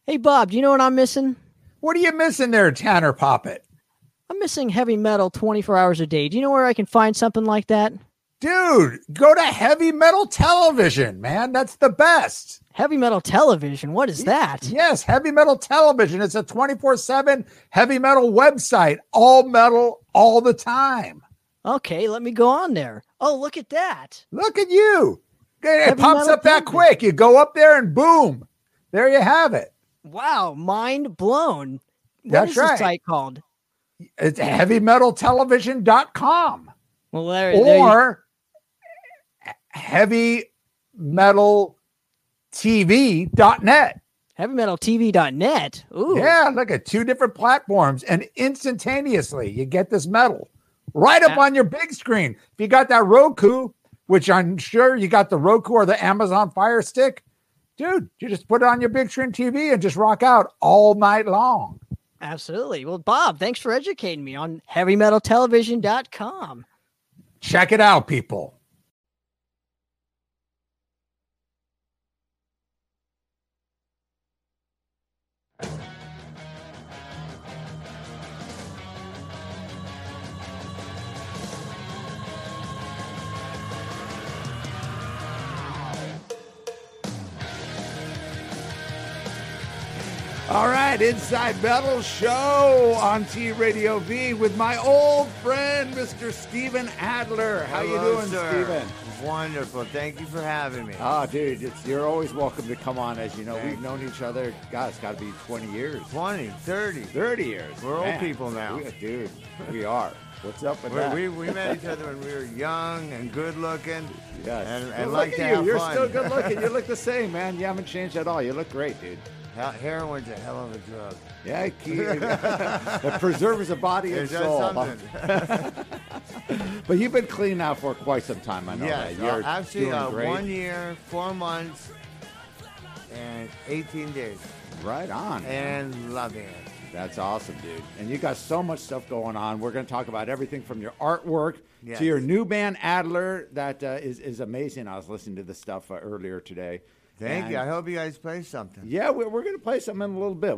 Hey, Bob, do you know what I'm missing? What are you missing there, Tanner Poppet? I'm missing heavy metal 24 hours a day. Do you know where I can find something like that? Dude, go to Heavy Metal Television, man. That's the best. Heavy metal television? What is that? Yes, Heavy Metal Television. It's a 24/7 heavy metal website. All metal, all the time. Okay, let me go on there. Oh, look at that. Look at you. It Heavy pops Metal up that Television. quick. You go up there and boom. There you have it. Wow, mind blown. What That's is the right. site called? It's heavymetaltelevision.com Well, there or heavymetaltv.net. HeavyMetalTV.net. Ooh. Yeah, look at 2 different platforms, and instantaneously you get this metal right up on your big screen. If you got that Roku, which I'm sure you got the Roku or the Amazon Fire Stick, dude, you just put it on your big screen TV and just rock out all night long. Absolutely. Well, Bob, thanks for educating me on HeavyMetalTelevision.com. Check it out, people. All right, Inside Metal Show on T Radio V with my old friend, Mr. Steven Adler. How you doing, Steven? Wonderful. Thank you for having me. Oh, dude, you're always welcome to come on. As you know, we've known each other, God, it's got to be 20 years. 20, 30. 30 years. We're old people now. Dude, we are. What's up with that? We met each other when we were young and good looking. Yes. And well, like to have You're fun. still good looking. You look the same, man. You haven't changed at all. You look great, dude. Heroin's a hell of a drug. Yeah, it preserves the body and It does soul. something. But you've been clean now for quite some time, I know Yes, that. You're actually, doing great. 1 year, 4 months, and 18 days. Right on. Man. And loving it. That's awesome, dude. And you got so much stuff going on. We're going to talk about everything from your artwork to your new band, Adler, that is amazing. I was listening to the stuff earlier today. Thank you. I hope you guys play something. Yeah, we're going to play something in a little bit.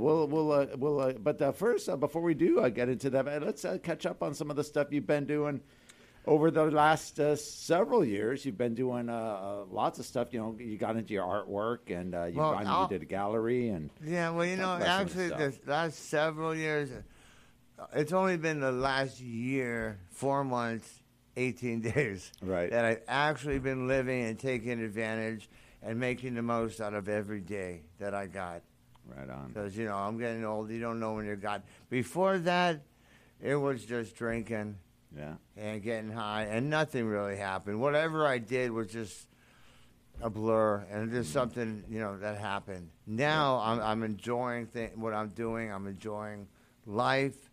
But first, before we do get into that, let's catch up on some of the stuff you've been doing over the last several years. You've been doing lots of stuff. You know, you got into your artwork, and you did a gallery, and actually, the last several years, it's only been the last year, 4 months, 18 days, right, that I've actually been living and taking advantage and making the most out of every day that I got. Right on. Because, I'm getting old. You don't know when you're got. Before that, it was just drinking and getting high, and nothing really happened. Whatever I did was just a blur, and just something, that happened. Now I'm enjoying what I'm doing. I'm enjoying life.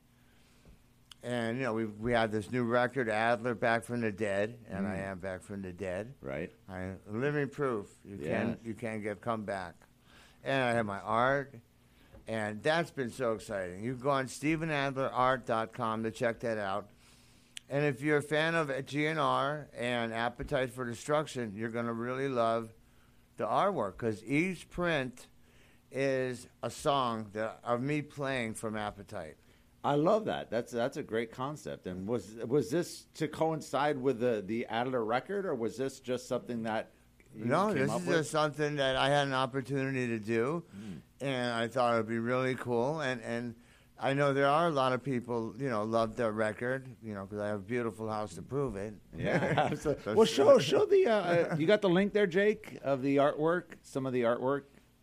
And, we had this new record, Adler, Back from the Dead, and I am back from the dead. Right. I'm living proof. You can come back. And I have my art, and that's been so exciting. You can go on StevenAdlerArt.com to check that out. And if you're a fan of GNR and Appetite for Destruction, you're going to really love the artwork, because each print is a song of me playing from Appetite. I love that. That's a great concept. And was this to coincide with the Adler record, or was this just something that No, this is just something that I had an opportunity to do, and I thought it would be really cool. And I know there are a lot of people, love the record, because I have a beautiful house to prove it. Yeah, absolutely. Well, show the you got the link there, Jake, of the artwork, some of the artwork.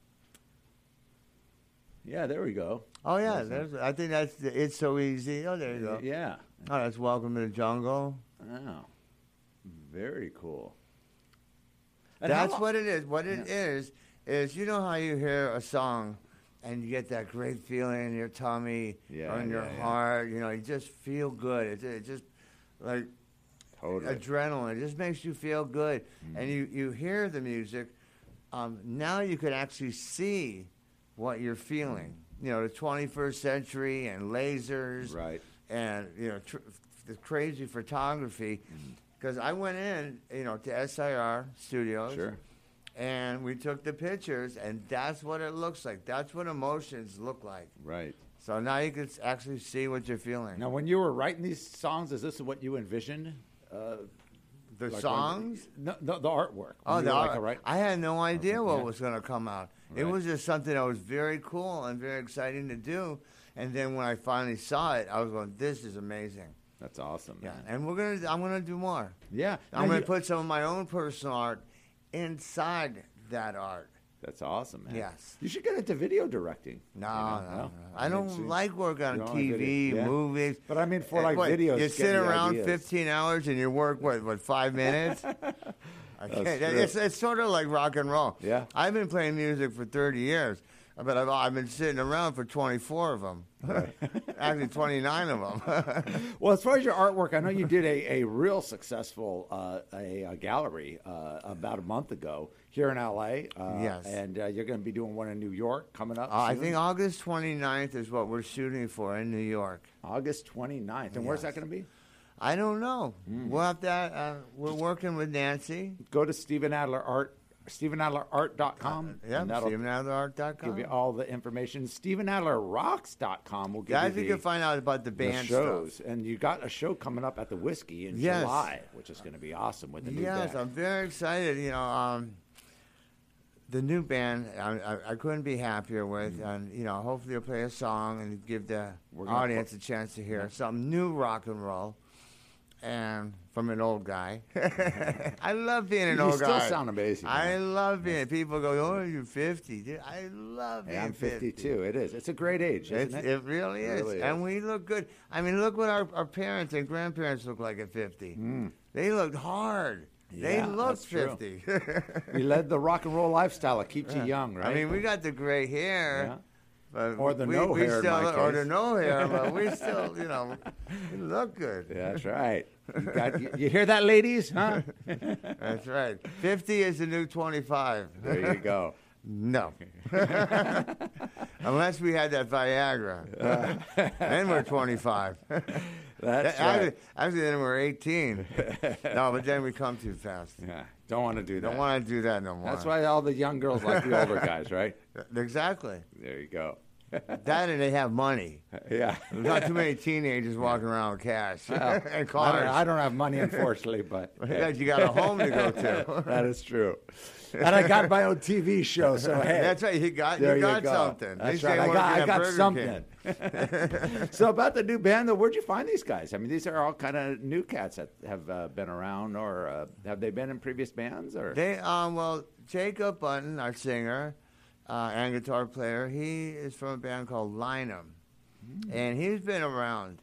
Yeah, there we go. Oh, yeah. I think that's It's So Easy. Oh, there you go. Yeah. Oh, that's Welcome to the Jungle. Oh, very cool. And that's what it is. What it is you know how you hear a song and you get that great feeling in your tummy or in your heart. You just feel good. It's just like adrenaline. It just makes you feel good. And you hear the music. Now you can actually see what you're feeling. The 21st century and lasers, right? And the crazy photography. Because I went in, to SIR Studios, and we took the pictures, and that's what it looks like. That's what emotions look like. Right. So now you can actually see what you're feeling. Now, when you were writing these songs, is this what you envisioned? The Like songs? No, the artwork. Oh, When you the were like, art. all right. I had no idea what Yeah. was going to come out. It Right. was just something that was very cool and very exciting to do. And then when I finally saw it, I was going, "This is amazing." That's awesome. Yeah, Man. and I'm gonna do more. Yeah. I'm Now gonna you- put some of my own personal art inside that art. That's awesome, man. Yes. You should get into video directing. No, you know? no. I mean, don't see- like work on you don't like TV, video? Yeah. movies. But I mean, for like What, videos, you get sit the around ideas. 15 hours and you work what 5 minutes? I can't. true. It's sort of like rock and roll. Yeah. I've been playing music for 30 years, but I've been sitting around for 24 of them. Actually, 29 of them. Well, as far as your artwork, I know you did a real successful a gallery about a month ago here in L.A. Yes. And you're going to be doing one in New York coming up I soon? think August 29th is what we're shooting for in New York. August 29th. And where's that Yes. going to be? I don't know. We'll have that. We're working with Nancy. Go to StephenAdlerArt.com. Yeah, and that'll StephenAdlerArt.com. give you all the information. StephenAdlerRocks.com will give Guys, you you the, can find out about the the band shows. stuff. And you got a show coming up at the Whiskey in Yes. July, which is going to be awesome with the new Yes, band. I'm very excited. The new band, I couldn't be happier with, and hopefully you'll play a song and give the We're gonna audience a chance to hear some new rock and roll, and from an old guy. I love being an You old still guy. sound amazing, I man. love being. People go, "Oh, you're 50." Dude, I love being Hey, I'm 50. 52. It is. It's a great age, isn't it? It really is. Really And is. we look good. I mean, look what our parents and grandparents look like at 50. They looked hard. They Yeah, looked that's true. 50. We led the rock and roll lifestyle. It keeps you young, right? I mean, we got the gray hair. Yeah. But Or the we, no we hair in still, my Or case. the no hair, but we still, we look good. Yeah, that's right. You hear that, ladies? Huh? That's right. 50 is the new 25. There you go. No. Unless we had that Viagra. Then we're 25. That's actually, right. actually, then we're 18. No, but then we come too fast. Yeah, don't want to do that. Don't want to do that no more. That's why all the young girls like the older guys, right? Exactly. There you go. That and they have money. Yeah. There's not too many teenagers walking around with cash Well, and cars. I don't have money, unfortunately, but You got a home to go to. that is true. And I got my own TV show, so hey. That's right. You got There you got go. something. That's These right. ain't I working got at Burger something. So about the new band, though, where'd you find these guys? I mean, these are all kind of new cats that have been around, or have they been in previous bands? Or They well, Jacob Button, our singer and guitar player, he is from a band called Lynam, and he's been around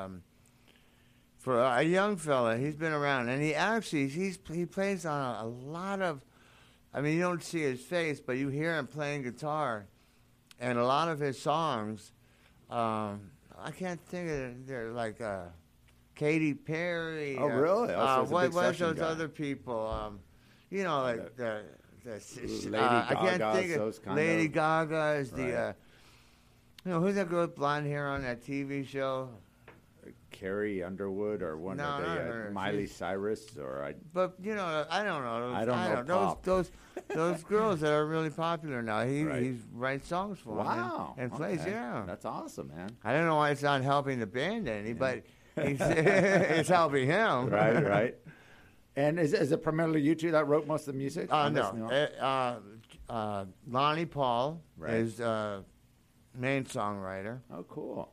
for a young fella. He's been around, and he plays on a lot of. I mean, you don't see his face, but you hear him playing guitar, and a lot of his songs. I can't think of it. They're like Katy Perry. Oh, really? Oh, so he's a big what's session those guy. other people? Like the Lady I can't Gaga's, think of those kind Lady of- Gaga is Right. who's that girl with blonde hair on that TV show? Carrie Underwood, or one No, of not the her. Miley She's- Cyrus, or But I don't know. I don't know pop. Those girls that are really popular now. He Right. writes songs for them wow, and plays. okay. Yeah, That's awesome, man. I don't know why it's not helping the band any, but it's helping him. Right, right. And is it primarily you two that wrote most of the music? on this new No. album? Lonnie Paul Right. is main songwriter, Oh, cool.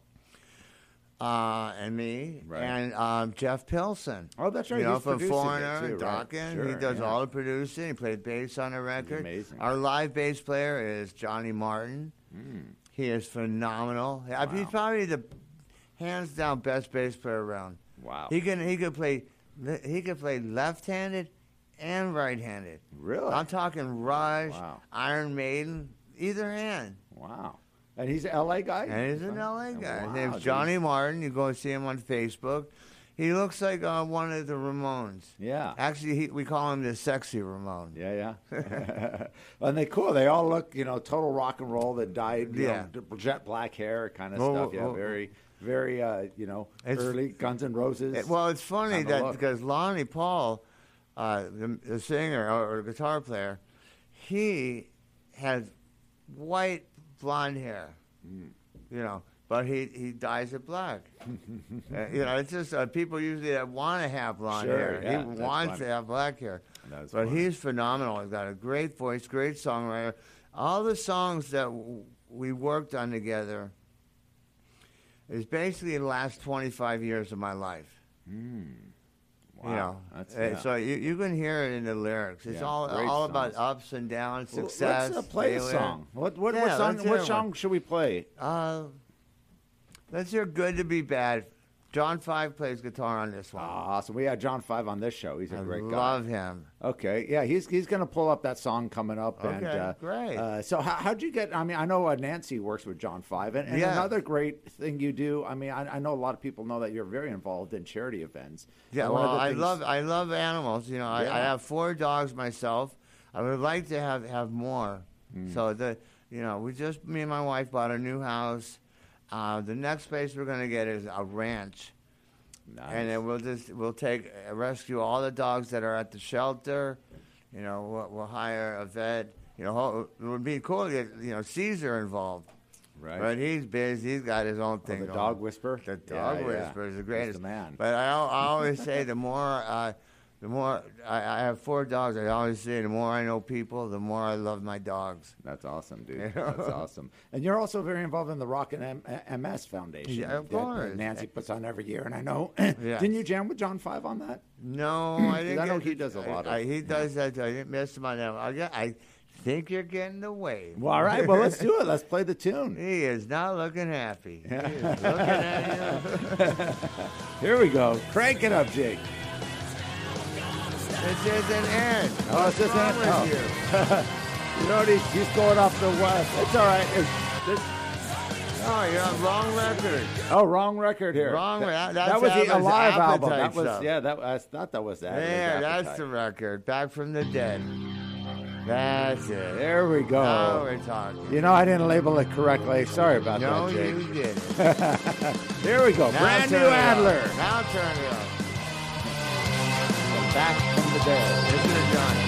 and me, Right. and Jeff Pilson. Oh, that's right. You know, He's from producing it, Foreigner too, and right. Dawkins. Sure, He does yeah. all the producing. He played bass on the record. amazing. Our live bass player is Johnny Martin. He is phenomenal. He's probably the hands down best bass player around. Wow. He could play left-handed and right-handed. Really? I'm talking Rush, Wow. Iron Maiden, either hand. Wow. And he's an LA guy? And he's an LA guy. His Wow, name's dude. Johnny Martin. You go see him on Facebook. He looks like one of the Ramones. Yeah. Actually, we call him the sexy Ramone. Yeah, yeah. And they cool. They all look, total rock and roll. That dyed, Yeah. jet black hair kind of Well, stuff. Yeah, well, very, very, It's- early Guns N' Roses. Well, it's funny kinda that look. because Lonnie Paul, the singer or guitar player, he has white blonde hair, but he dyes it black. It's just people usually want to have blonde hair. Yeah, He wants to have black hair. But he's phenomenal. He's got a great voice, great songwriter. All the songs that we worked on together is basically the last 25 years of my life. Wow. So you can hear it in the lyrics. It's all about ups and downs, success. Let's play failure. a song. What song should we play? Let's hear "Good to Be Bad." John Five plays guitar on this one. Awesome. We had John Five on this show. He's a great guy. Love him. Okay, yeah, he's going to pull up that song coming up. Okay, and, great. So how'd you get? I mean, I know Nancy works with John Five, and another great thing you do. I mean, I know a lot of people know that you're very involved in charity events. Yeah, well, I love animals. I have 4 dogs myself. I would like to have more. So me and my wife bought a new house. The next place we're going to get is a ranch. Nice. And then we'll rescue all the dogs that are at the shelter. We'll hire a vet. It would be cool to get Caesar involved. Right. But he's busy. He's got his own thing. The going. dog whisperer. The dog whisperer is the greatest. He's the man. But I always say the more I have 4 dogs. I always say the more I know people, the more I love my dogs. That's awesome, dude. That's awesome. And you're also very involved in the Rock and MS Foundation. Yeah, of course. That Nancy puts on every year, and I know. Didn't you jam with John Five on that? No, I didn't. I know he does a lot of. He does that. I didn't miss him on that. I think you're getting away. Well, all right. Well, let's do it. Let's play the tune. He is not looking happy. He is looking at you. Here we go. Crank it up, Jake. This isn't it. Oh, this isn't it. He's going off the west. It's all right. Oh, you're on wrong record. Oh, wrong record here. Wrong. That was the Alive album. That was stuff. I thought that was that. Yeah, that's the record. Back from the Dead. That's it. There we go. Now we're talking. I didn't label it correctly. Sorry about that, Jake. No, you didn't. Here we go. Now Brand new Adler. Now turn it up. Back from the Dead. Listen to Johnny.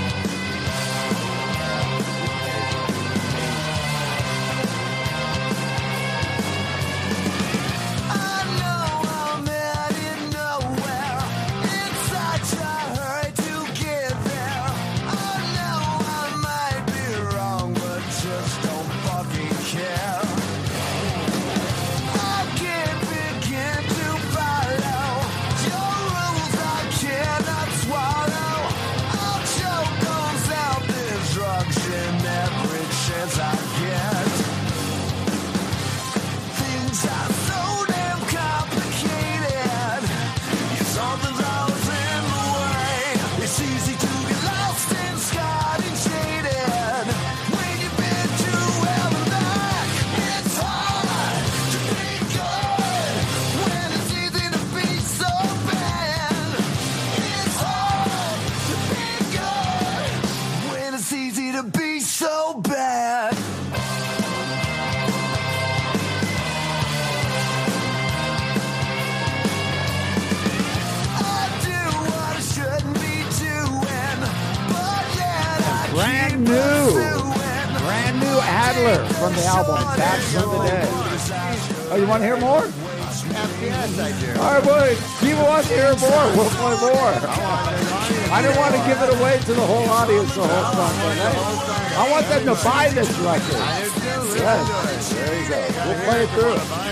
Brand new Adler from the album Back from the Dead. Oh, you want to hear more? Yes, I do. All right, boy. People want to hear more. We'll play more. I didn't want to give it away to the whole audience the whole time, but I want them to buy this record. I do too. Yes. There you go. We'll play it through.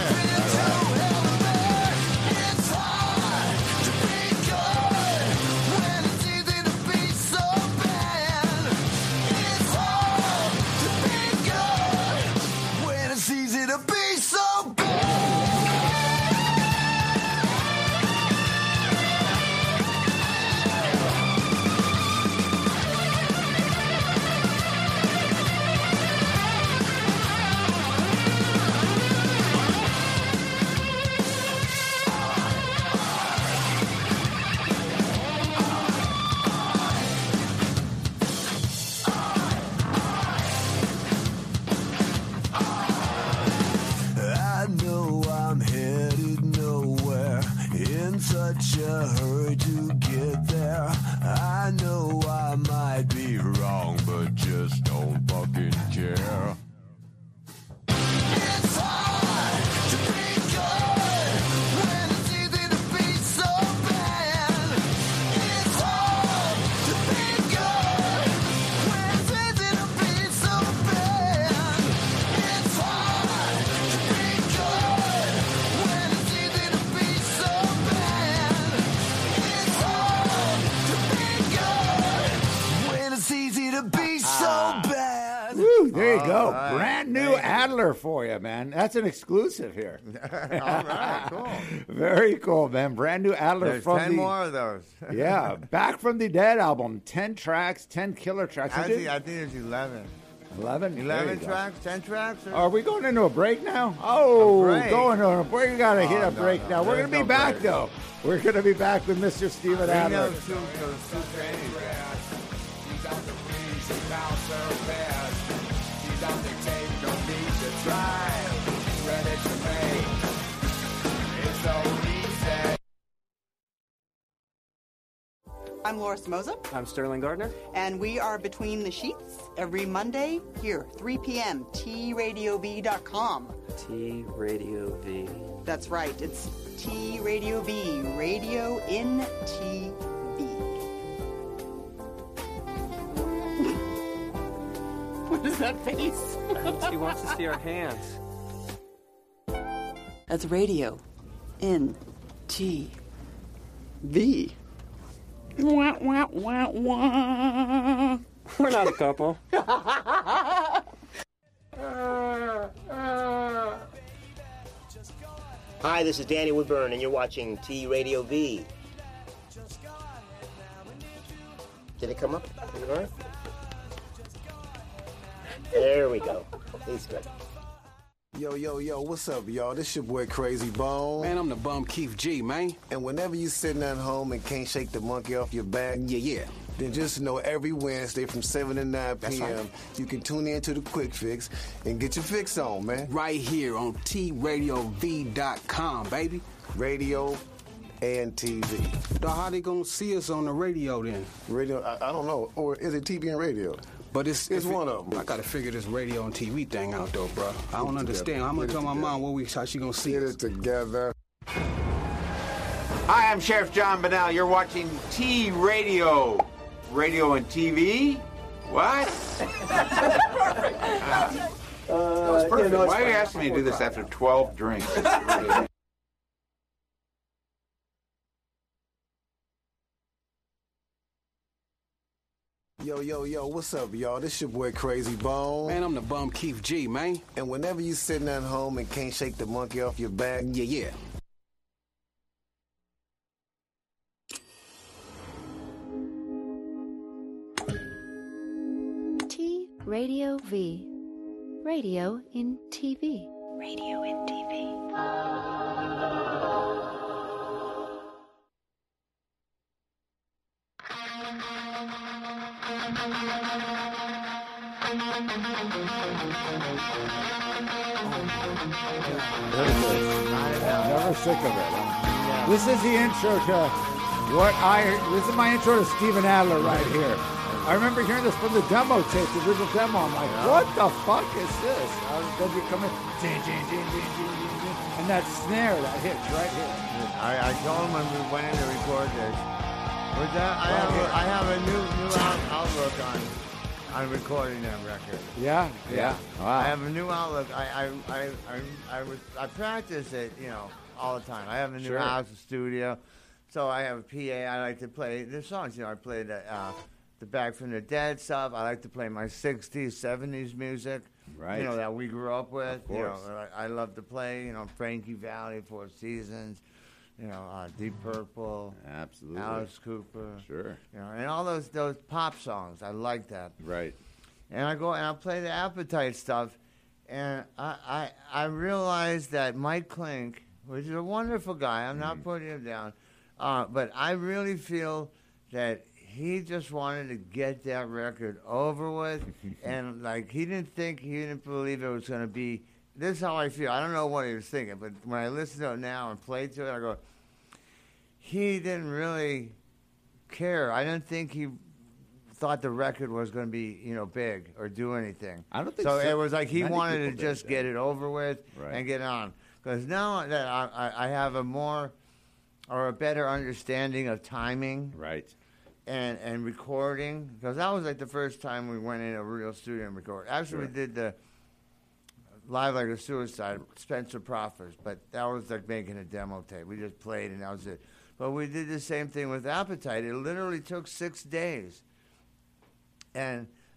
go. Right. Brand new Adler for you, man. That's an exclusive here. All right, cool. Very cool, man. Brand new Adler There's from 10 more of those. Yeah, Back from the Dead album. 10 tracks, 10 killer tracks. I think there's 11. 11? 11 tracks, 10 tracks? Are we going into a break now? Oh, break. Going on a break. We got to hit a no, break no. now. We're going There's to be no back, break. though. We're going to be back with Mr. Steven Adler. Those two trannies. I'm Laura Samoza. I'm Sterling Gardner. And we are Between the Sheets every Monday here, 3 p.m., TRadioV.com. T-Radio V. That's right. It's T-Radio V, Radio in TV. What is that face? She wants to see our hands. That's Radio in TV. Wah, wah, wah, wah. We're not a couple. Hi, this is Danny Woodburn, and you're watching T-Radio V. Did it come up? All right. There we go. He's good. Yo, what's up, y'all? This your boy Crazy Bone. Man, I'm the bum Keith G, man. And whenever you sitting at home and can't shake the monkey off your back, Yeah. then just know every Wednesday from 7 to 9 That's p.m. right. you can tune in to the Quick Fix and get your fix on, man. Right here on TRadioV.com, baby. Radio and TV. Dawg, how they gonna see us on the radio then? Radio, I don't know. Or is it TV and radio? But it's one of them. I gotta figure this radio and TV thing out though, bro. I don't understand. I'm gonna tell my mom how she gonna see Get us. it together. Hi, I'm Sheriff John Bennell. You're watching T-Radio. Radio and TV? What? That was perfect. Why are you asking me to do this after 12 drinks? Yo, what's up, y'all? This your boy Crazy Bone. Man, I'm the bum Keith G, man. And whenever you sitting at home and can't shake the monkey off your back, Yeah. T-Radio V. Radio in TV. Radio in TV. Never sick of it. Huh? This is the intro to this is my intro to Steven Adler right here. I remember hearing this from the demo tape, the original demo. I'm like, what the fuck is this? Then you come in, ding, ding, ding, ding, ding, ding, ding, and that snare that hits right here. I told him when we went in to record this. With that, I have a new outlook on recording that record. Yeah. Wow. I have a new outlook. I practice it, all the time. I have a new house, a studio, so I have a PA. I like to play the songs. I play the Back from the Dead stuff. I like to play my 60s, 70s music. Right. That we grew up with. Of course. I love to play. Frankie Valli, Four Seasons. Deep Purple. Absolutely. Alice Cooper. Sure. And all those pop songs. I like that. Right. And I go and I play the Appetite stuff, and I realized that Mike Klink, which is a wonderful guy, I'm not putting him down, but I really feel that he just wanted to get that record over with, and he didn't believe it was going to be. This is how I feel. I don't know what he was thinking, but when I listen to it now and play to it, I go, he didn't really care. I don't think he thought the record was going to be, big or do anything. I don't think so. so. It was like he Many wanted to people did just that. get it over with Right. and get on. Because now that I have a more or a better understanding of timing Right. and recording, because that was like the first time we went in a real studio and recorded. Actually, we did the Live Like a Suicide, Spencer Proffers, but that was like making a demo tape. We just played and that was it. But we did the same thing with Appetite. It literally took 6 days. And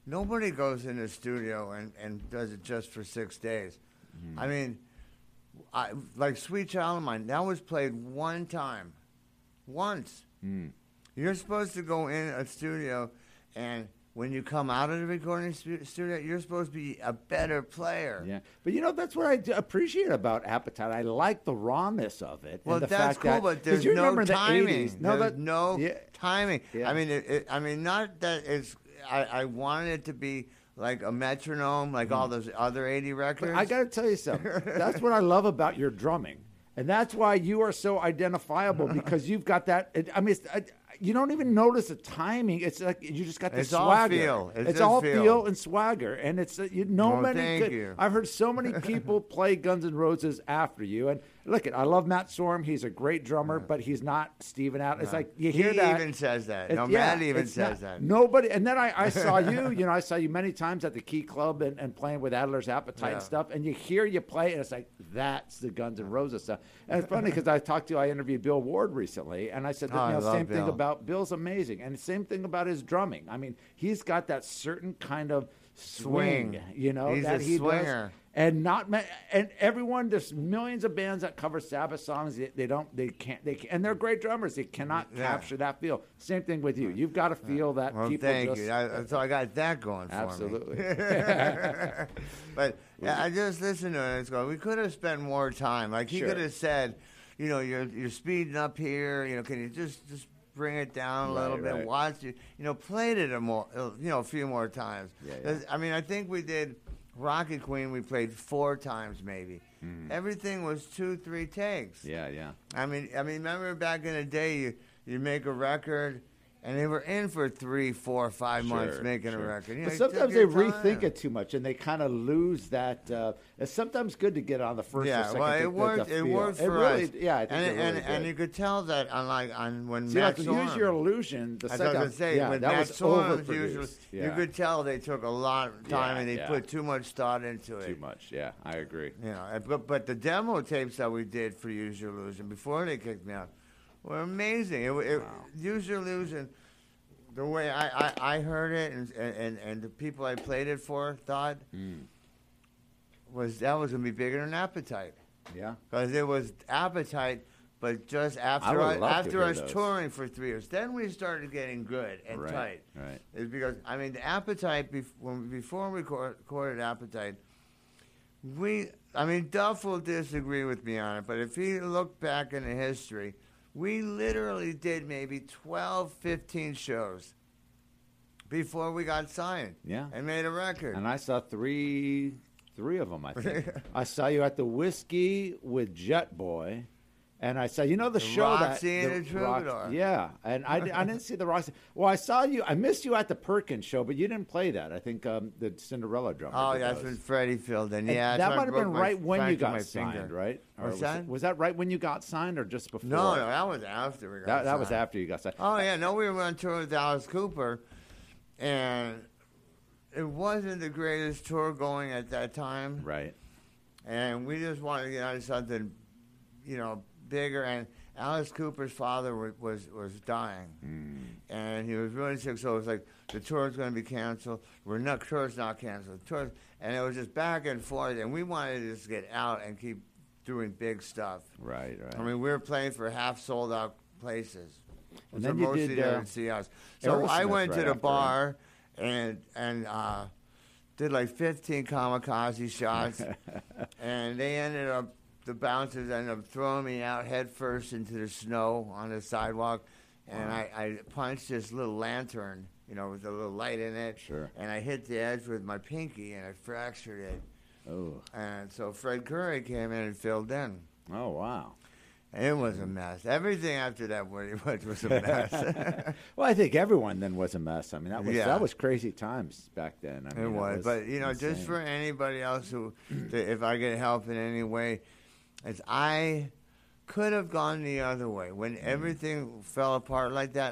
nobody goes in the studio and does it just for 6 days. I mean, like Sweet Child of Mine, that was played one time. Once. You're supposed to go in a studio, and when you come out of the recording studio, you're supposed to be a better player. Yeah, but you know that's what I appreciate about Appetite. I like the rawness of it. Well, and the that's fact cool, that, but there's you no remember timing. The 80s. No, there's no timing. Yeah. I mean, not that it's. I wanted it to be like a metronome, like all those other 80 records. But I got to tell you something. That's what I love about your drumming. And that's why you are so identifiable, because you've got that. I mean, you don't even notice the timing. It's like you just got the swagger. All feel. It's all feel and swagger, and it's thank you. I've heard so many people play Guns N' Roses after you, and look, I love Matt Sorum. He's a great drummer, but he's not Steven Adler. It's like you hear that. He even says that. Matt even says that. Nobody. And then I saw you. You know, I saw you many times at the Key Club and playing with Adler's Appetite and stuff. And you hear you play, and it's like that's the Guns N' Roses stuff. And it's funny because I interviewed Bill Ward recently, and I said same thing about Bill's amazing, and the same thing about his drumming. I mean, he's got that certain kind of swing, you know, he's that a he swinger. does. And and everyone, there's millions of bands that cover Sabbath songs. They can't, and they're great drummers. They cannot capture that feel. Same thing with you. You've got to feel that. Well, people thank you. So I got that going for me. Absolutely. But I just listened to it. It's going. We could have spent more time. Like he could have said, you know, you're speeding up here. You know, can you just bring it down a little bit? Right. Watch it. You know, played it a few more times. Yeah. I mean, I think we did. Rocket Queen, we played 4 times maybe. Everything was 2-3 takes. Yeah. I mean, remember back in the day, you make a record, and they were in for 3, 4, 5 months making a record. You know, but sometimes they rethink it too much, and they kind of lose that. It's sometimes good to get on the first or second. Well, it worked. It worked for us. Yeah, I think and you could tell that on when See, Matt like Sorum, Use Your Illusion. The second, I was going to say, when that Matt was Sorum, overproduced. you could tell they took a lot of time and they put too much thought into it. Too much, yeah, I agree. You know, but the demo tapes that we did for Use Your Illusion before they kicked me out were amazing. Use Your Illusion. The way I heard it and the people I played it for thought was that was going to be bigger than Appetite. Yeah. Because it was Appetite, but just after us touring for 3 years. Then we started getting good and tight. Right. It's because, I mean, the Appetite, before we recorded Appetite, Duff will disagree with me on it, but if he looked back in the history, we literally did maybe 12, 15 shows before we got signed. Yeah. And made a record. And I saw three of them, I think. I saw you at the Whiskey with Jet Boy. And I saw, the show Roxy and the Troubadour. Yeah, and I didn't see the Roxy. Well, I missed you at the Perkins show, but you didn't play that. I think the Cinderella drummer. Oh, that's when Freddie filled in. Yeah, that might have been right when you got signed, finger. right? What's that? Was that right when you got signed, or just before? No, that was after we got signed. That was after you got signed. Oh yeah, no, we were on tour with Alice Cooper, and it wasn't the greatest tour going at that time. Right. And we just wanted to get on something, bigger. And Alice Cooper's father was dying, and he was really sick. So it was like the tour's going to be canceled. Tour's not canceled. And it was just back and forth. And we wanted to just get out and keep doing big stuff. Right. I mean, we were playing for half sold out places. And so then you mostly did, they didn't see us. So I went to the bar and did like 15 kamikaze shots, and they ended up. The bouncers ended up throwing me out head first into the snow on the sidewalk, and I punched this little lantern, with a little light in it. Sure. And I hit the edge with my pinky, and I fractured it. Oh. And so Fred Curry came in and filled in. Oh, wow. It was a mess. Everything after that was a mess. Well, I think everyone then was a mess. I mean, that was crazy times back then. I mean, it was. But, insane. Just for anybody else if I get help in any way, I could have gone the other way. When everything fell apart like that,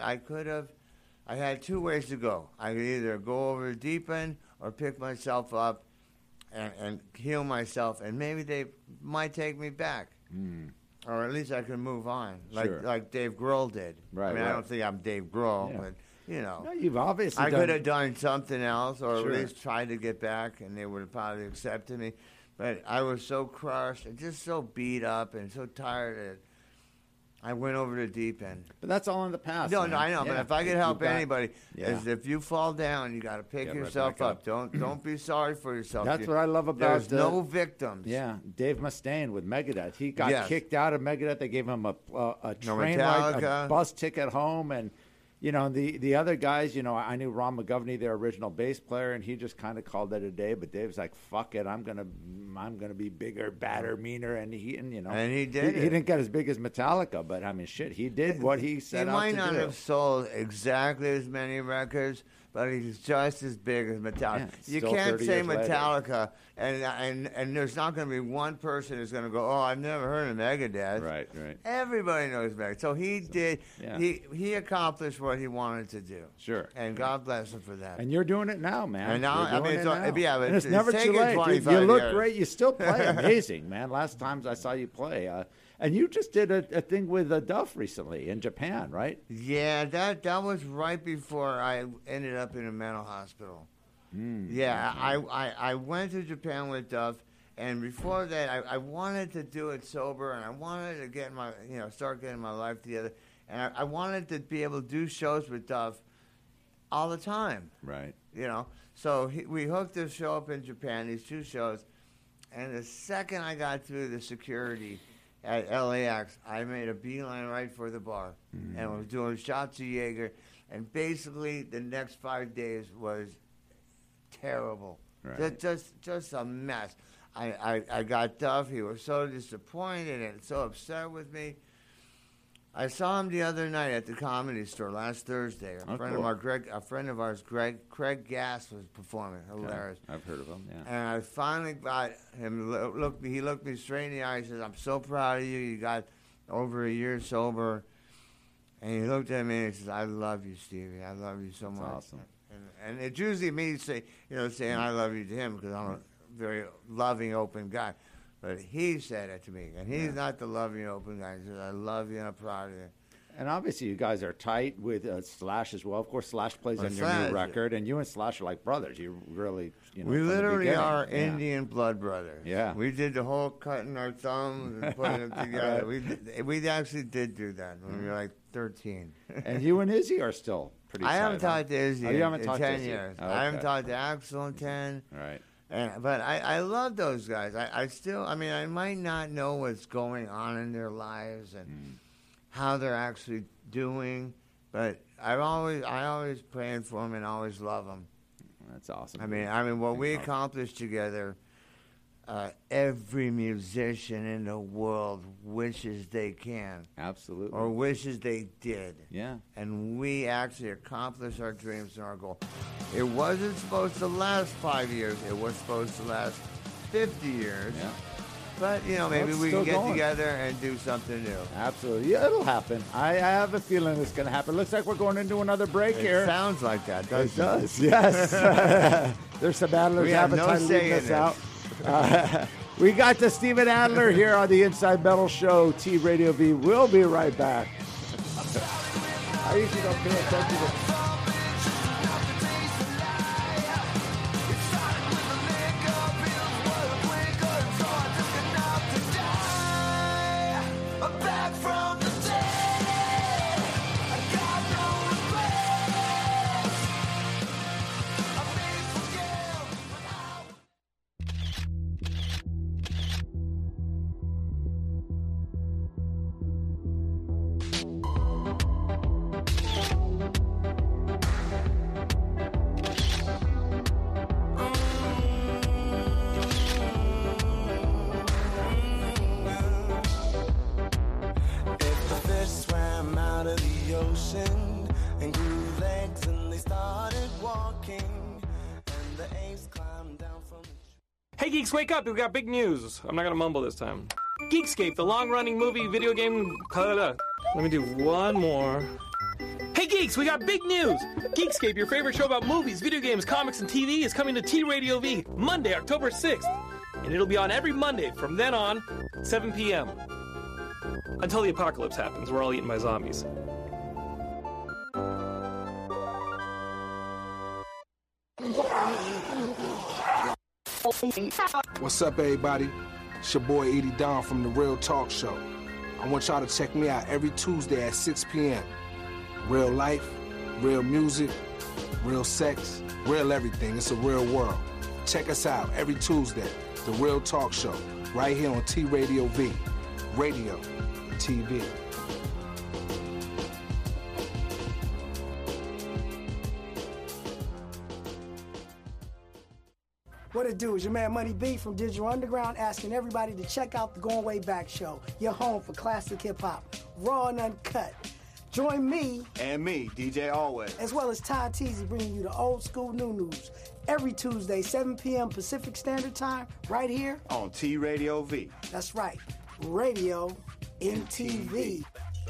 I had 2 ways to go. I could either go over the deep end or pick myself up and heal myself, and maybe they might take me back. Or at least I could move on, like Dave Grohl did. Right. I mean, I don't think I'm Dave Grohl, but you know. No, you've obviously I done... could have done something else, or Sure. at least tried to get back, and they would have probably accepted me. But I was so crushed and just so beat up and so tired that I went over the deep end. But that's all in the past. No, man. I know. Yeah. But if I could help You've got- anybody, Yeah. is if you fall down, you got to pick Get right yourself back up. Don't be sorry for yourself. That's what I love about There's no victims. Yeah, Dave Mustaine with Megadeth. He got Yes. kicked out of Megadeth. They gave him a train Metallica. ride, a bus ticket home, and you know the other guys. You know, I knew Ron McGovney, their original bass player, and he just kind of called it a day. But Dave's like, "Fuck it, I'm gonna be bigger, badder, meaner," and he did. He didn't get as big as Metallica, but I mean, shit, he did what he set He out might to not do. have sold exactly as many records, but he's just as big as Metallica. Yeah, You still can't 30 say years later. Metallica, and there's not going to be one person who's going to go, "Oh, I've never heard of Megadeth." Right. Everybody knows Megadeth. So he did. Yeah. He accomplished what he wanted to do. Sure. And God bless him for that. And you're doing it now, man. And now, You're I doing mean, it it's, now. yeah, but and it's never too taken late. You 25 look years. great. You still play amazing, man. Last times I saw you play, and you just did a thing with Duff recently in Japan, right? Yeah, that was right before I ended up in a mental hospital. I went to Japan with Duff, and before that, I wanted to do it sober, and I wanted to get start getting my life together, and I wanted to be able to do shows with Duff all the time. Right. You know, so we hooked this show up in Japan, these 2 shows, and the second I got through the security at LAX, I made a beeline right for the bar, and was doing shots of Jaeger, and basically the next 5 days was terrible. Right. Just a mess. I got Duff. He was so disappointed and so upset with me. I saw him the other night at the Comedy Store last Thursday. A friend of ours, Craig Gass, was performing. Hilarious. I've heard of him. Yeah. And I finally got him. He looked me straight in the eye. He says, "I'm so proud of you. You got over a year sober." And he looked at me and he says, "I love you, Stevie. I love you so much." Awesome. And it's usually me saying I love you to him because I'm a very loving, open guy. But he said it to me, and he's not the loving, open guy. He says, "I love you and I'm proud of you." And obviously, you guys are tight with Slash as well. Of course, Slash plays on your Slash, new record, and you and Slash are like brothers. You really, we from the literally beginning. are Yeah. Indian blood brothers. Yeah. We did the whole cutting our thumbs and putting them together. We actually did do that when we were like 13. And you and Izzy are still pretty I haven't tight, huh? talked to Izzy you haven't in talked to 10 Izzy? years. Oh, I haven't okay. talked to Axel in 10. Right. But I love those guys. I still, I might not know what's going on in their lives and how they're actually doing, but I always praying for them and always love them. That's awesome. I mean, what we accomplished together, every musician in the world wishes they can. Absolutely. Or wishes they did. Yeah. And we actually accomplished our dreams and our goal. It wasn't supposed to last 5 years. It was supposed to last 50 years. Yeah. But, maybe it's we can still get going. together and do something new. Absolutely. Yeah, it'll happen. I have a feeling it's going to happen. Looks like we're going into another break here. It sounds like that, doesn't it? Does, yes. There's some Adler's We have no appetite say leaving in us this. out. We got to Steven Adler here on the Inside Metal Show, T Radio V. We'll be right back. I usually don't pay attention to... Hey geeks, wake up! We've got big news. I'm not gonna mumble this time. Geekscape, the long-running movie video game. Let me do one more. Hey geeks, we got big news! Geekscape, your favorite show about movies, video games, comics, and TV, is coming to T Radio V Monday, October 6th. And it'll be on every Monday from then on, 7 p.m. Until the apocalypse happens, we're all eaten by zombies. What's up, everybody? It's your boy Edie Don from The Real Talk Show. I want y'all to check me out every Tuesday at 6 p.m. Real life, real music, real sex, real everything. It's a real world. Check us out every Tuesday, The Real Talk Show, right here on T Radio V, radio, TV. What it do? Is your man Money B from Digital Underground asking everybody to check out the Going Way Back Show, your home for classic hip-hop, raw and uncut. Join me and me, DJ Always, as well as Ty Teasy, bringing you the old school new news every Tuesday, 7 p.m. Pacific Standard Time, right here on T Radio V. That's right, radio in TV.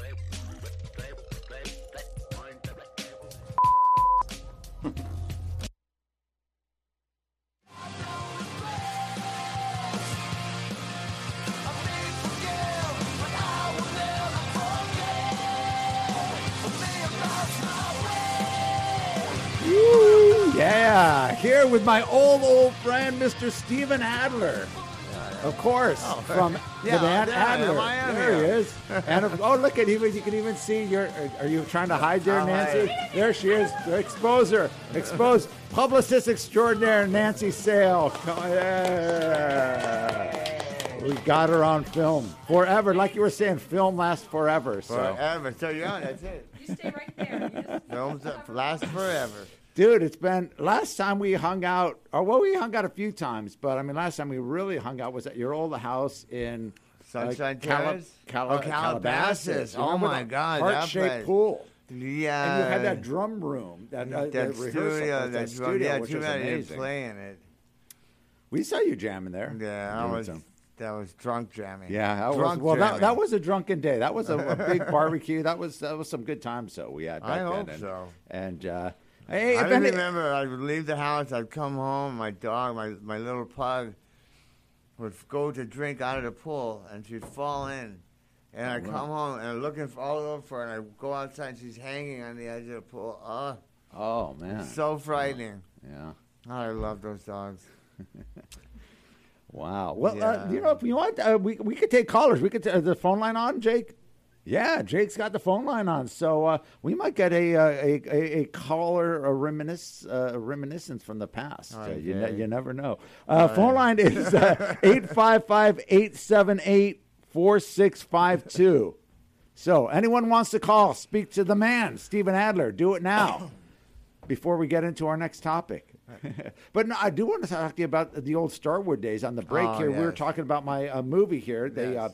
Yeah, here with my old friend, Mr. Steven Adler. Of course, from the band Adler. There he is. And look at him. You can even see your. Are you trying to hide there, Nancy? There she is. Expose her. Expose publicist extraordinaire Nancy Sale. Yeah. We got her on film forever, like you were saying. Film lasts forever. Forever. So yeah, that's it. You stay right there. Films last forever. Dude, it's been, last time we hung out, we hung out a few times, but I mean, last time we really hung out was at your old house in Sunshine Terrace? Calabasas. Oh my God. Heart-shaped pool. Yeah. And you had that drum room, that studio. That studio, which was amazing. Playing it. We saw you jamming there. Yeah, that was drunk jamming. Yeah, that was a drunken day. That was a big barbecue. That was some good times. So we had back then. I hope so. And I remember I would leave the house, I'd come home, my dog, my little pug, would go to drink out of the pool, and she'd fall in. And I'd come home, and I'm looking all over for her, and I'd go outside, and she's hanging on the edge of the pool. Oh, man. So frightening. Yeah. I love those dogs. Wow. Well, if you want, we could take callers. We could the phone line on, Jake? Yeah, Jake's got the phone line on, so we might get a caller, a reminiscence from the past. Okay. You never know. Phone line is 855-878-4652. So anyone wants to call, speak to the man, Steven Adler. Do it now before we get into our next topic. But no, I do want to talk to you about the old Starwood days. On the break here, we were talking about my movie here,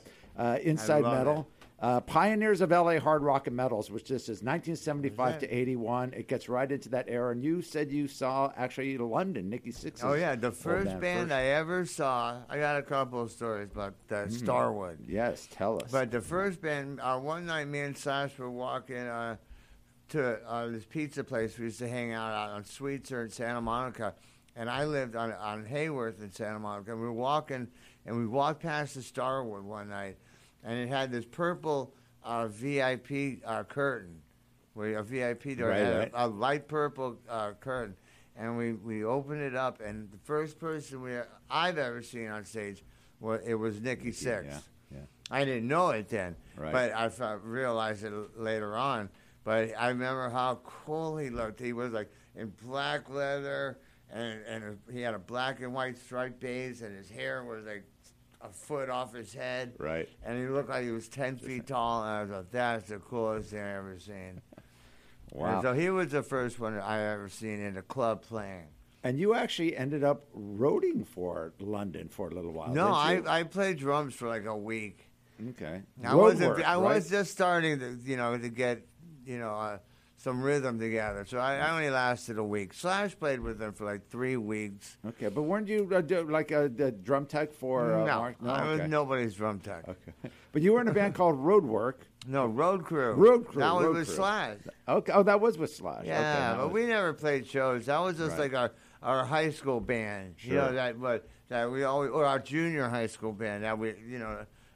Inside Metal. Pioneers of LA Hard Rock and Metals, which this is 1975 to 81. It gets right into that era. And you said you saw actually London, Nikki Sixx's. Oh, yeah. The first band I ever saw, I got a couple of stories about Starwood. Yes, tell us. But the first band, one night me and Sash were walking to this pizza place we used to hang out on Sweetser in Santa Monica. And I lived on Hayworth in Santa Monica. And we were walking, and we walked past the Starwood one night. And it had this purple VIP curtain, where a VIP door had a light purple curtain. And we opened it up, and the first person I've ever seen on stage, it was Nikki Sixx. Yeah. I didn't know it then, right. But I realized it later on. But I remember how cool he looked. He was like in black leather, and he had a black and white striped base, and his hair was like a foot off his head. Right. And he looked like he was 10 feet tall, and I was like, that's the coolest thing I've ever seen. Wow. And so he was the first one I ever seen in a club playing. And you actually ended up roading for London for a little while. No, I played drums for like a week. Okay. I was just starting to get, some rhythm together. So I only lasted a week. Slash played with them for like 3 weeks. Okay, but weren't you like a drum tech for Mark? No, I was nobody's drum tech. Okay. But you were in a band called Roadwork. No, Road Crew. That was with Slash. Okay. Oh, that was with Slash. Yeah, but we never played shows. That was just like our high school band. Sure. That we always, or our junior high school band. That we,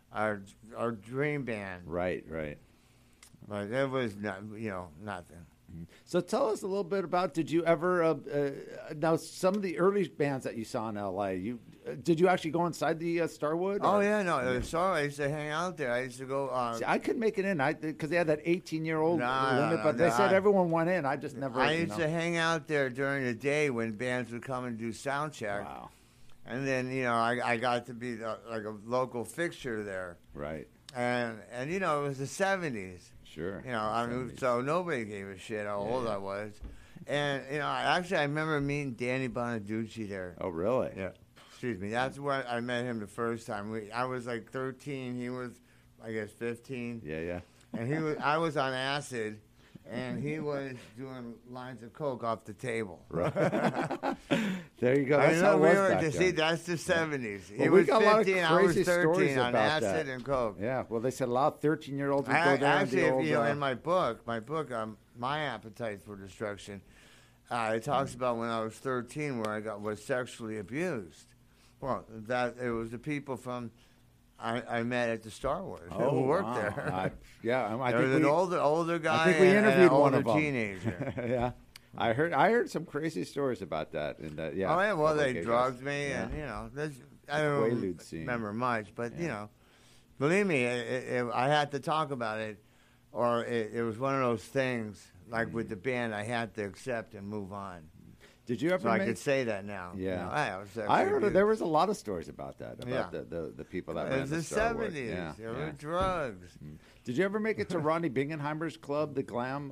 our dream band. Right. But it was not, nothing. So tell us a little bit about, did you ever, now some of the early bands that you saw in L.A., did you actually go inside the Starwood? Oh, yeah, no. I used to hang out there. I used to go. See, I couldn't make it in because they had that 18-year-old limit, but they no, said everyone went in. I just never. I used to hang out there during the day when bands would come and do sound check. Wow. And then, I got to be like a local fixture there. Right. And it was the 70s. Sure. So nobody gave a shit how old I was. And, I remember meeting Danny Bonaducci there. Oh, really? Yeah. Excuse me. That's where I met him the first time. I was like 13. He was, I guess, 15. Yeah. And I was on acid, and he was doing lines of coke off the table. Right. There you go. That's how it was back then. See, that's the 70s. Well, He was 15, I was 13 on acid and coke. Yeah, well, they said a lot of 13-year-olds would go there. Actually, in my book, My Appetite for Destruction, it talks about when I was 13 where I was sexually abused. Well, it was the people from I met at the Starwood who worked there. I there was an older guy. I think we interviewed and an one older of them. Teenager. Yeah, I heard some crazy stories about that. And Oh yeah, well they drugged me, and I don't remember much, but believe me, I had to talk about it, or it was one of those things like with the band I had to accept and move on. Did you ever? So I could say that now. Yeah, I heard there was a lot of stories about that. About the people that it ran was the the Starwood. 70s. Yeah, There were drugs. Did you ever make it to Ronnie Bingenheimer's club, the Glam?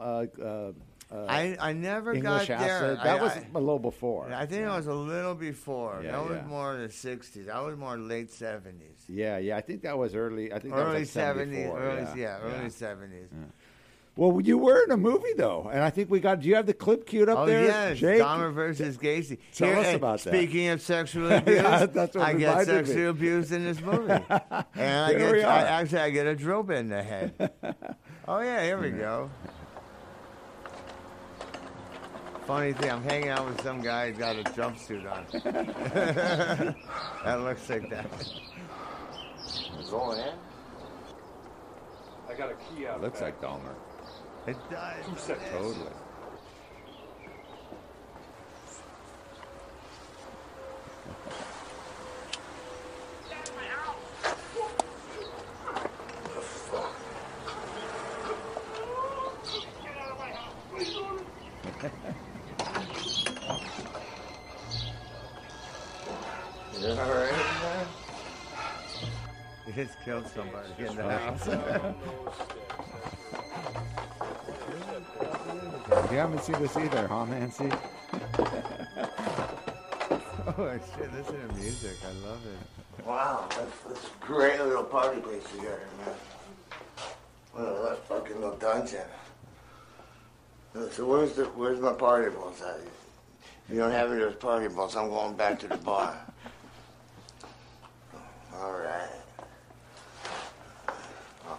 I never English got Acid? there. That was a little before. I think it was a little before. Yeah, that was more the 60s. That was more late 70s. Yeah. I think that was early. I think early that was like 70s. 74. Early 70s. Yeah. Well, you were in a movie, though, and I think we got. Do you have the clip queued up there? Oh, yes, Jake? Dahmer versus Gacy. Tell us about that. Speaking of sexual abuse, that's what I get sexually abused in this movie. And I get a drill bit in the head. Oh, yeah, here we go. Funny thing, I'm hanging out with some guy who's got a jumpsuit on. That looks like that. Going in? I got a key out. Looks like Dahmer. It does. 2 seconds. Totally. You all right, man? You just killed somebody in the house. You haven't seen this either, huh, Nancy? Oh, shit, listen to music. I love it. Wow, that's a great little party place you got here, man. Well, that fucking little dungeon. So where's my party balls at? If you don't have any of those party balls, I'm going back to the bar. All right. Oh.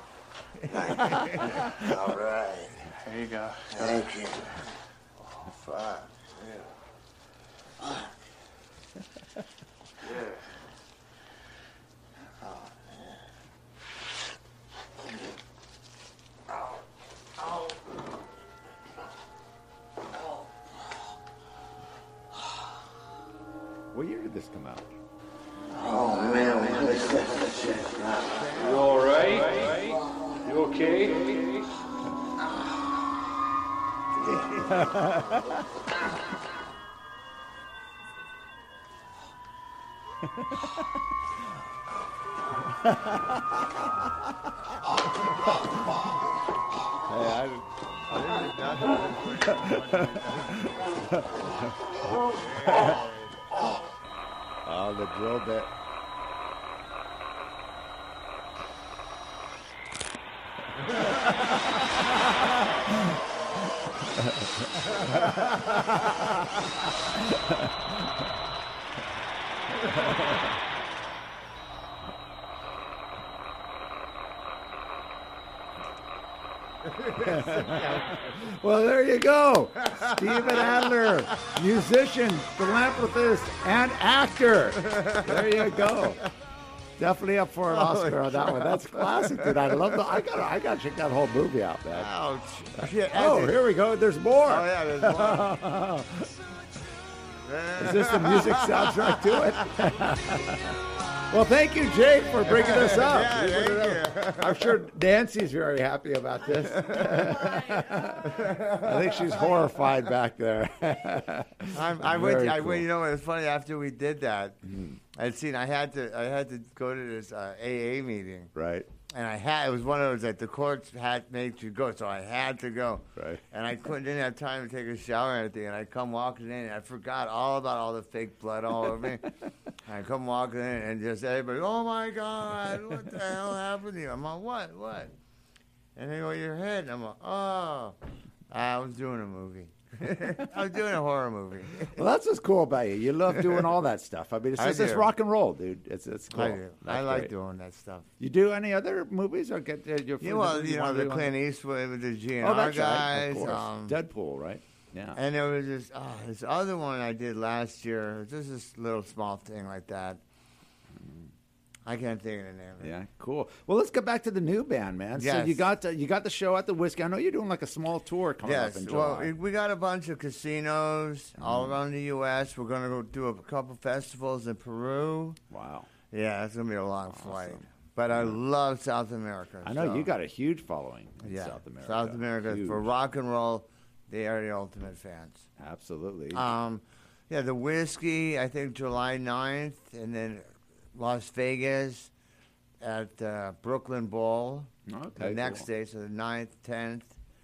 All right. There you go. Thank you. Oh, fuck. Yeah. Yeah. Oh, man. Ow. Ow. What year did this come out? Oh, man, this shit. You all right? You okay? Oh, the drill bit. Well, there you go. Steven Adler, musician, philanthropist, and actor. There you go. Definitely up for an Oscar on that one. That's classic, dude. I love I gotta check that whole movie out, man. Ouch. Yeah, Oh, here we go. There's more. Oh, yeah, there's more. Is this the music soundtrack to it? Well, thank you, Jake, for bringing this up. Yeah, thank you. I'm sure Nancy's very happy about this. I think she's horrified back there. I went. You know, it's funny. After we did that, I had to go to this AA meeting. Right. And it was one of those that the courts had made you go, so I had to go. Right. And I didn't have time to take a shower or anything. And I come walking in, and I forgot all about all the fake blood all over me. I come walking in, and just everybody, oh my God, what the hell happened to you? I'm like, what? And they go, your head. And I'm like, oh, I was doing a movie. I was doing a horror movie. Well, that's what's cool about you. You love doing all that stuff. I mean, it's rock and roll, dude. It's cool. I do. I like doing that stuff. You do any other movies or get your? Yeah, well, the Clint Eastwood with the GNR that's guys. Right, of course. Deadpool, right? Yeah. And there was this other one I did last year. Just this little small thing like that. I can't think of the name of it. Yeah, cool. Well, let's get back to the new band, man. Yes. So you got the show at the Whiskey. I know you're doing like a small tour coming up in July. Well, we got a bunch of casinos all around the U.S. We're going to go do a couple festivals in Peru. Wow. Yeah, it's going to be a long flight. But I love South America. I know you got a huge following in South America. South America, huge. For rock and roll, they are the ultimate fans. Absolutely. Yeah, the Whiskey, I think July 9th, and then Las Vegas at Brooklyn Bowl the next day, so the 9th, 10th.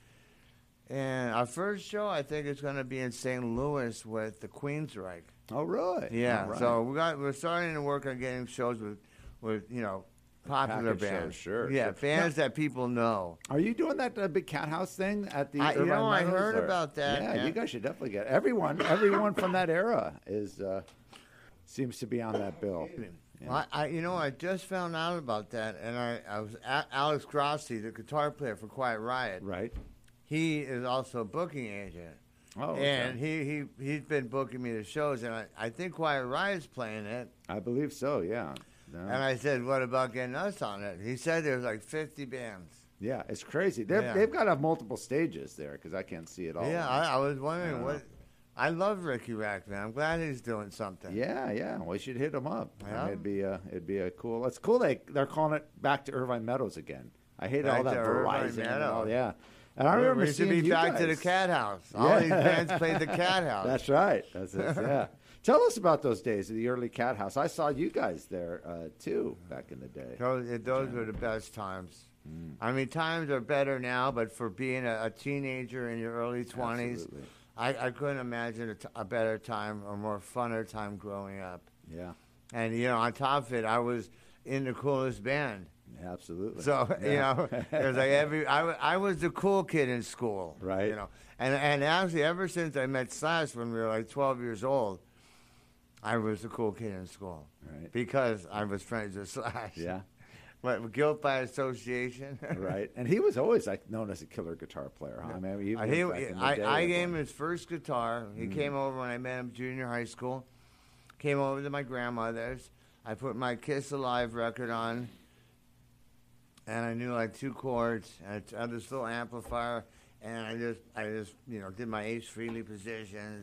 And our first show, I think, is going to be in St. Louis with the Queensryche. Oh, really? Yeah. All right. So we're starting to work on getting shows with popular Package bands. shows, sure. Yeah, bands that people know. Are you doing that big Cat House thing at the? I Irvine Meadows, heard about that. Yeah, you guys should definitely get everyone from that era is seems to be on that bill. Yeah. Well, I just found out about that, and I was at Alex Grassi, the guitar player for Quiet Riot. Right. He is also a booking agent. Oh, okay. And he's been booking me the shows, and I think Quiet Riot's playing it. I believe so, yeah. No. And I said, what about getting us on it? He said there's like 50 bands. Yeah, it's crazy. They've got to have multiple stages there because I can't see it all. Yeah, I was wondering what. I love Ricky Rack, man. I'm glad he's doing something. Yeah. We should hit him up. Yeah. I mean, it'd be a cool. It's cool they're calling it back to Irvine Meadows again. I hate all that Verizon and all. Yeah. And I remember we should seeing be you back guys. to the Cat House. All these bands played the Cat House. That's right. That's it. Yeah. Tell us about those days of the early Cat House. I saw you guys there too back in the day. Those were the best times. I mean, times are better now, but for being a teenager in your early 20s, I couldn't imagine a better time or more funner time growing up. Yeah. And, on top of it, I was in the coolest band. Yeah, absolutely. So, it was like I was the cool kid in school. Right. And actually, ever since I met Slash when we were like 12 years old, I was the cool kid in school. Right. Because I was friends with Slash. Yeah. But guilt by association. Right. And he was always known as a killer guitar player, huh? I mean, I gave him his first guitar. He came over when I met him junior high school. Came over to my grandmother's. I put my Kiss Alive record on. And I knew like 2 chords. And I had this little amplifier. And I just did my Ace Frehley positions.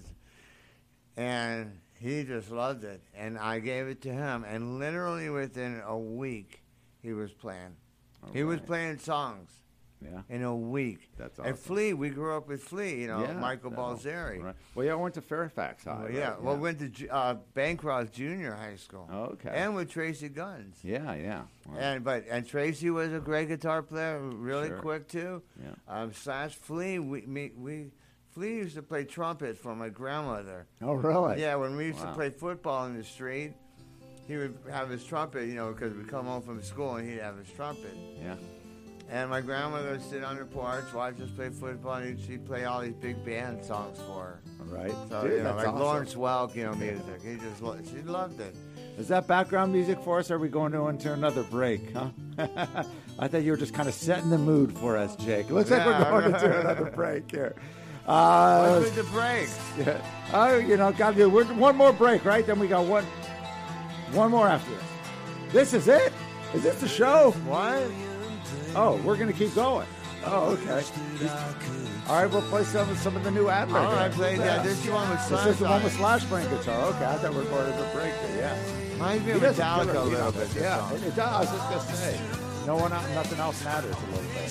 And he just loved it. And I gave it to him. And literally within a week, he was playing. He was playing songs. Yeah. In a week. That's awesome. And Flea, we grew up with Flea, Michael Balzeri. Right. Well, yeah, I went to Fairfax High. Well, yeah. Right? Well, went to Bancroft Junior High School. Oh, okay. And with Tracy Guns. Yeah. Wow. And Tracy was a great guitar player, really quick too. Yeah. Slash Flea, Flea used to play trumpet for my grandmother. Oh, really? Yeah, when we used to play football in the street, he would have his trumpet, because we'd come home from school and he'd have his trumpet. Yeah. And my grandmother would sit on the porch, watch us play football, and she'd play all these big band songs for her. Right. So, Dude, that's like awesome. Lawrence Welk, music. She loved it. Is that background music for us, or are we going into another break, huh? I thought you were just kind of setting the mood for us, Jake. It looks like we're going into another break here. What's with the breaks? Yeah. Oh, got to do one more break, right? Then we got one more after this. This is it? Is this the show? What? Oh, we're going to keep going. Oh, okay. All right, we'll play some of the new Adler. All right, play that. This is the one with Slash. This is the one with Slash playing guitar. Okay, I thought we were going to the break there. Yeah. Reminds me of He does Metallica a killer, little bit. Yeah, it does. I was just going to say. Nothing else matters a little bit.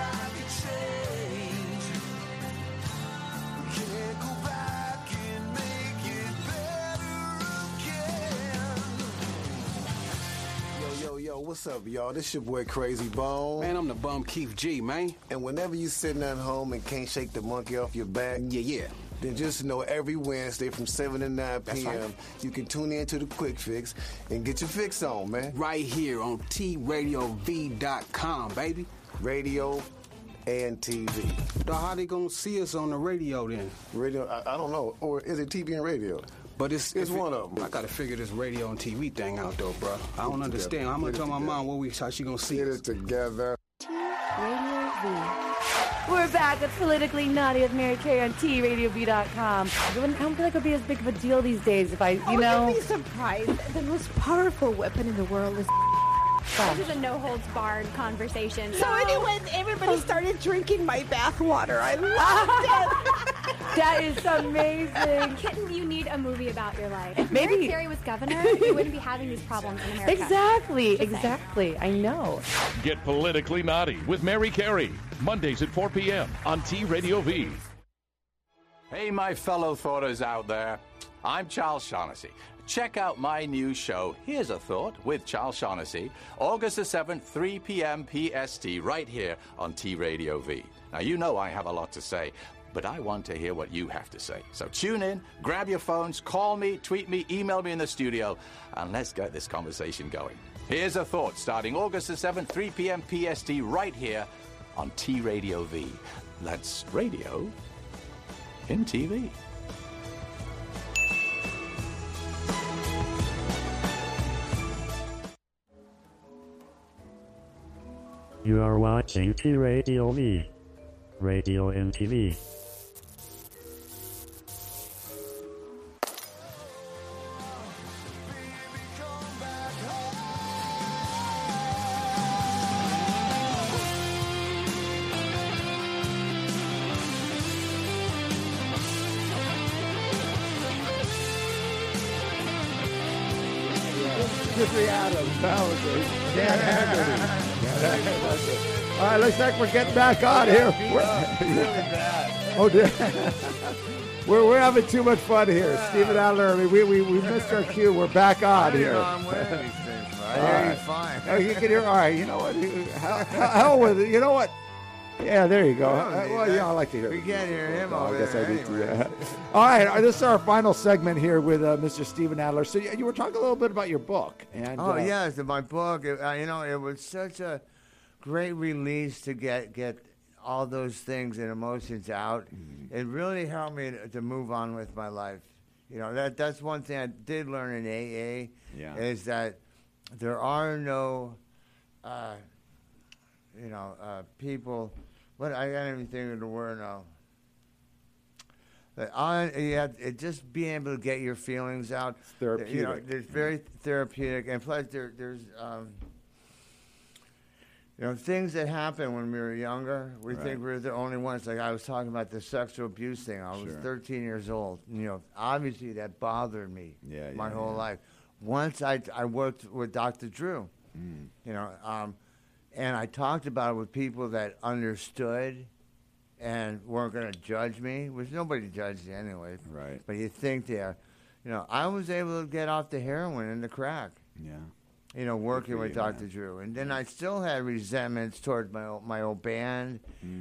Yo, what's up, y'all? This your boy Crazy Bone. Man, I'm the bum Keith G, man. And whenever you sitting at home and can't shake the monkey off your back, yeah, then just know every Wednesday from 7 to 9 p.m. right. You can tune in to the Quick Fix and get your fix on, man. Right here on TRadioV.com, baby. Radio and TV. Now, how they gonna see us on the radio then? Radio, I don't know. Or is it TV and radio? But it's one of them. I gotta figure this radio and TV thing out though, bro. I don't understand. I'm gonna tell my mom how she gonna see Get us. it together. Radio V. We're back with Politically Naughty with Mary Kay on TRadioV.com. I don't feel like it would be as big of a deal these days if I, you know. You'd be surprised. The most powerful weapon in the world is This is a no-holds-barred conversation. So anyway, everybody started drinking my bathwater. I loved it. That is amazing. Kitten, you need a movie about your life. If Maybe- Mary Carey was governor, we wouldn't be having these problems in America. Exactly. I know. Get Politically Naughty with Mary Carey. Mondays at 4 p.m. on T-Radio V. Hey, my fellow thoughters out there. I'm Charles Shaughnessy. Check out my new show, Here's a Thought, with Charles Shaughnessy, August the 7th, 3 p.m. PST, right here on T-Radio V. Now, you know I have a lot to say, but I want to hear what you have to say. So tune in, grab your phones, call me, tweet me, email me in the studio, and let's get this conversation going. Here's a Thought, starting August the 7th, 3 p.m. PST, right here on T-Radio V. That's radio in TV. You are watching T-Radio V. Radio and TV. Jeffrey Adams. That was it. Dan Haggerty. All right, looks like we're getting back on here. Oh, dear. We're having too much fun here. Stephen Adler, we missed our cue. We're back on here. I'm wearing these things, right? I hear you fine. Oh, you can hear. All right, you know what? Hell with it. You know what? Yeah, there you go. Well, yeah, I like to hear. We can't hear him I over guess there I need to. anyway. Yeah. All right, this is our final segment here with Mr. Stephen Adler. So you were talking a little bit about your book, and yes, my book. It was such a great release to get all those things and emotions out. It really helped me to move on with my life. You know, that's one thing I did learn in AA. Yeah. Is that there are no, people. What I can't even think of the word now. But just being able to get your feelings out. It's therapeutic. You know, it's very therapeutic, and plus there's things that happen when we were younger. We think we're the only ones. Like I was talking about the sexual abuse thing. I was 13 years old. You know, obviously that bothered me my whole life. Once I worked with Dr. Drew, and I talked about it with people that understood and weren't going to judge me, which nobody judged you anyway. Right. But you think they're, I was able to get off the heroin and the crack. Yeah. Working with Dr. Drew. And then I still had resentments towards my old band.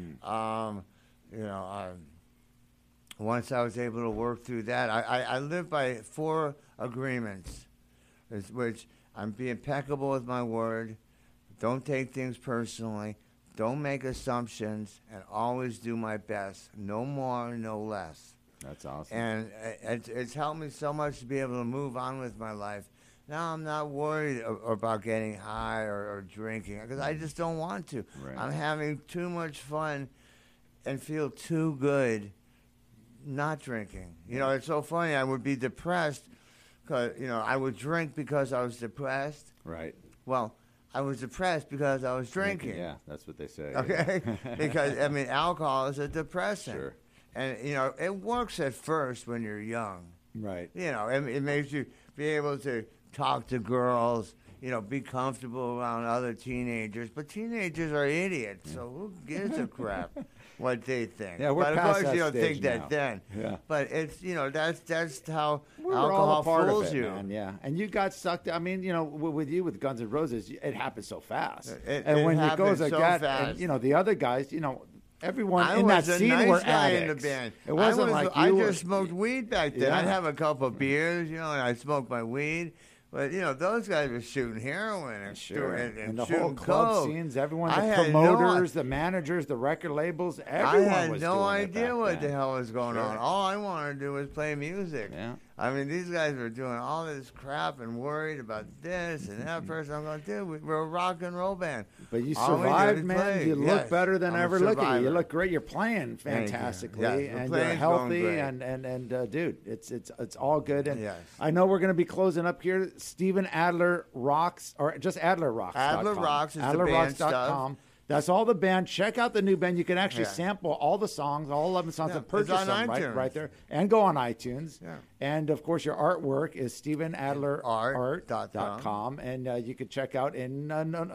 Once I was able to work through that, I live by 4 agreements, which I'm being impeccable with my word, don't take things personally, don't make assumptions, and always do my best. No more, no less. That's awesome. And it's helped me so much to be able to move on with my life. Now I'm not worried about getting high or drinking because I just don't want to. Right. I'm having too much fun and feel too good not drinking. It's so funny. I would be depressed because, I would drink because I was depressed. Right. Well, I was depressed because I was drinking. Yeah, that's what they say. Okay, because I mean, alcohol is a depressant. Sure. And it works at first when you're young. Right. It makes you be able to talk to girls. Be comfortable around other teenagers. But teenagers are idiots, so who gives a crap what they think? Yeah, we're but past of course that you don't stage think that now. then. Yeah. But it's that's how We're alcohol all a part fools of it, you. man. Yeah, and you got sucked. I mean, with you with Guns N' Roses, it happened so fast. It when it happened goes so like that, fast. and the other guys, everyone I in that was a scene nice were guy addicts. in the band. It wasn't like I you just smoked weed back then. Yeah. I'd have a couple of beers, and I smoked my weed. But those guys were shooting heroin and and the shooting whole club coke. scenes, everyone, I the had promoters, the managers, the record labels, everyone I had was no doing it idea back what then. the hell was going Sure. on. All I wanted to do was play music. Yeah. I mean, these guys were doing all this crap and worried about this and that person. I'm going, dude, we're a rock and roll band. But you All we did survived, is man. play. You look Yes, better than I'm a ever. Look at you. You survivor. look great. You're playing Thank you. fantastically, Yes, the and you're playing's going healthy. great. And dude, it's all good. And Yes. I know we're going to be closing up here. Steven Adler Rocks, or just Adler Rocks. Adler Rocks is the band AdlerRocks.com. That's all the band. Check out the new band. You can actually Yeah. sample all the songs, all 11 songs, Yeah, and purchase it's on them iTunes. right there, and go on iTunes. Yeah. And of course, your artwork is StevenAdlerArt.com, and you can check out in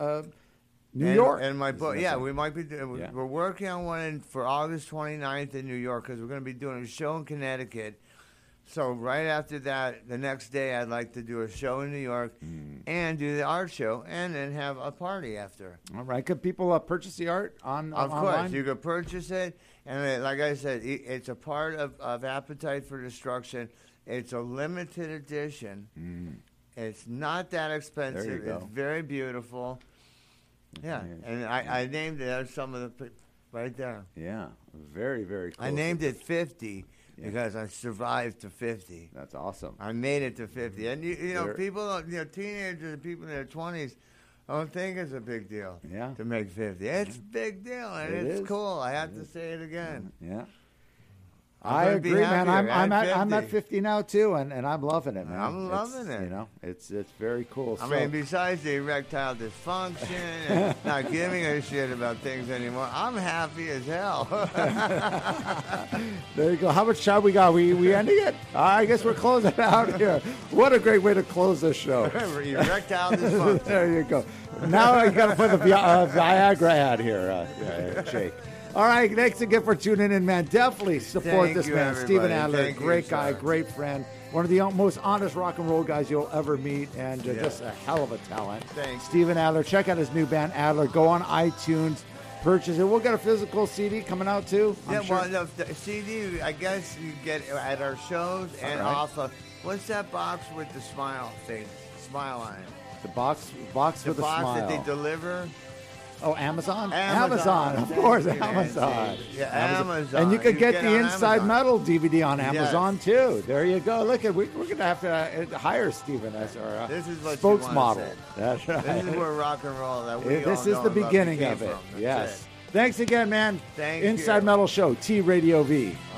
New York. And my book, Yeah. we might be. We're working on one for August 29th in New York because we're going to be doing a show in Connecticut. So right after that, the next day, I'd like to do a show in New York and do the art show, and then have a party after. All right. Could people purchase the art on Of online? course, you could purchase it, and like I said, it's a part of Appetite for Destruction. It's a limited edition. It's not that expensive. There you go. It's very beautiful. Yeah, and I named it. There's some of the right there. Yeah, very, very cool. I named it 50 because I survived to 50. That's awesome. I made it to 50, and There- people, teenagers, people in their 20s. don't think it's a big deal to make 50. It's a big deal, and It it's is. cool. I have to say it again. Yeah. I'm I gonna be agree, man. happier I'm at at 50. 50 now too, and I'm loving it, man. I'm loving it. It's very cool. I So- mean, besides the erectile dysfunction and not giving a shit about things anymore, I'm happy as hell. There you go. How much time we got? We ending it? I guess we're closing out here. What a great way to close this show. Erectile dysfunction. There you go. Now you got to put the Viagra ad here, Jake. All right, thanks again for tuning in, man. Definitely support Thank this you, man, everybody. Steven Adler. Thank you, Great guy, sir. great friend. One of the most honest rock and roll guys you'll ever meet, and Yeah. just a hell of a talent. Thanks. Steven Adler. Check out his new band, Adler. Go on iTunes, purchase it. We'll get a physical CD coming out too. I'm Yeah, sure. well, the CD, I guess you get at our shows and All right. off of, what's that box with the smile thing? Smile on it. The box The with a box smile. that they deliver. Oh, Amazon? Amazon. of course, Thank you, Amazon. Nancy. Yeah, Amazon. And you could You get get the on Inside Amazon. Metal DVD on Yes. Amazon, too. There you go. Look, we're going to have to hire Steven as our This is what you spokesmodel. wanna say. That's right. This is where rock and roll that we This all is know the and love beginning came of it. from. That's Yes. it. Thanks again, man. Thank Inside you. Metal Show, T Radio V.